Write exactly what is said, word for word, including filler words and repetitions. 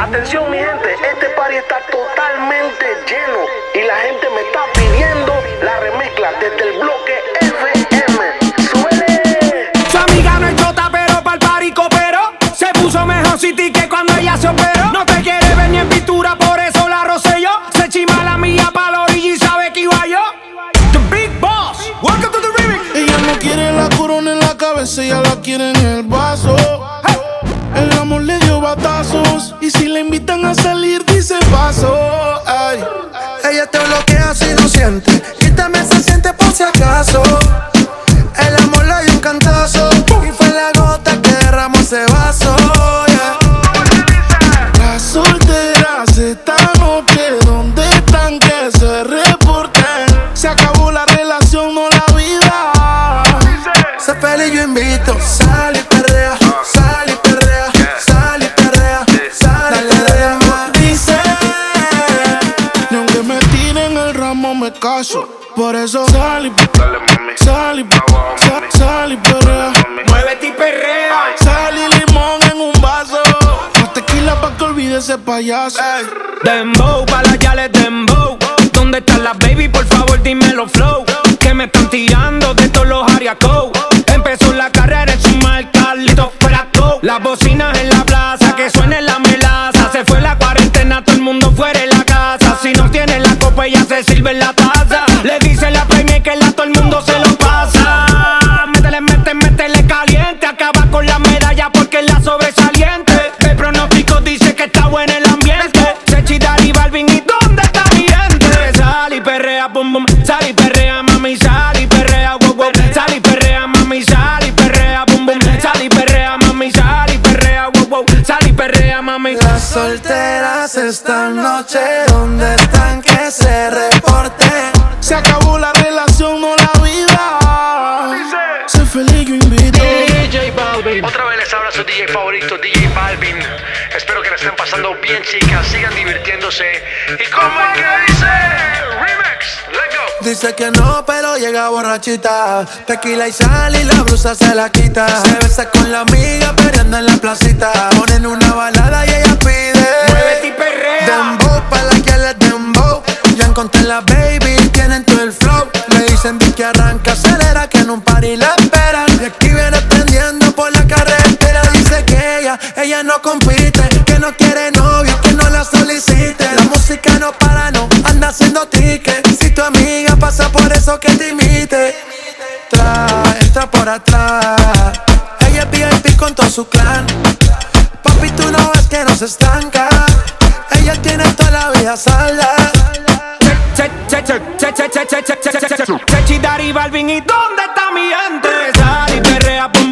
Atención mi gente, este party está totalmente lleno y la gente me está pidiendo la remezcla desde el bloque F M. ¡Suele! Su amiga no es chota, pero pa'l party cooperó. Se puso mejor City que cuando ella se operó. No te quiere ver ni en pintura, por eso la rocé yo. Se chima la mía pa' la orilla y sabe que iba yo. The Big Boss, welcome to the remix. Ella no quiere la corona en la cabeza, ella la quiere en el vaso. Hey. El amor le dio batazos y si la invitan a salir dice paso. Ay. Ella te bloquea si no siente y también se siente por si acaso. El amor le dio un cantazo y fue la gota que derramó ese vaso. Yeah. Las solteras esta noche, ¿dónde están? Que se reporten. Se acabó la relación, no la vida. Sé feliz, yo invito. Sal y perrea, sal y perrea, sal y perrea, sal y perrea. Dice, ni aunque me tiren el ramo me caso. Por eso sal y sal y sal, sal y perrea. Muévete y perrea. Sal y limón en un vaso. Más tequila pa' que olvide ese payaso. Ey. Dembow, pa' las yales dembow. ¿Dónde están las baby? Por favor dímelo flow. Que me están tirando de todos los ariacos. Empezó la carrera en su marca, listo fuera go. Las bocinas en la plaza, que suene la melaza. Se fue la cuarentena, todo el mundo fuera de la casa. Si no tiene la copa ella se sirve en la taza. Le dice la premia que la todo el mundo se lo pasa. Métele, métele, métele caliente. Acaba con la medalla porque es la sobresaliente. El pronóstico dice que está bueno el ambiente. Sechi, Dari, Balvin, ¿y dónde está mi gente? Sal y perrea, bum bum. Sal y perrea, mami, sal y perrea, wow wow. Sal y perrea, mami, sal y perrea, bum bum. Sal y perrea, mami, sal y perrea, wow wow. Sal y perrea, mami. Las solteras esta noche, ¿dónde están? Que se reporten. Se acabó la relación, no la vida. Sé feliz, yo invito. D J Balvin. Otra vez les habla su D J favorito, D J Balvin. Espero que la estén pasando bien, chicas. Sigan divirtiéndose. ¿Y cómo es que dice? Remix, let's go. Dice que no, pero llega borrachita. Tequila y sal y la blusa se la quita. Se besa con la amiga peleando en la placita. Ponen una balada y ella pide. Muévete y perrea. Dembow, pa' la que les dembow. Ya encontré la baby, tienen todo el flow. Le dicen que arranca, acelera, que en un party la esperan. Y aquí viene prendiendo por la carretera. Dice que ella, ella no compite, que no quiere novio, que no la solicite. La música no para, no, anda haciendo ticket. Si tu amiga pasa por eso que te imite. Trae, entra por atrás. Ella es V I P con todo su clan. Papi, tú no ves que no se estanca. Ella tiene toda la vida salda. Sechi, Dari, Balvin, ¿y dónde está mi gente? Sal y perrea,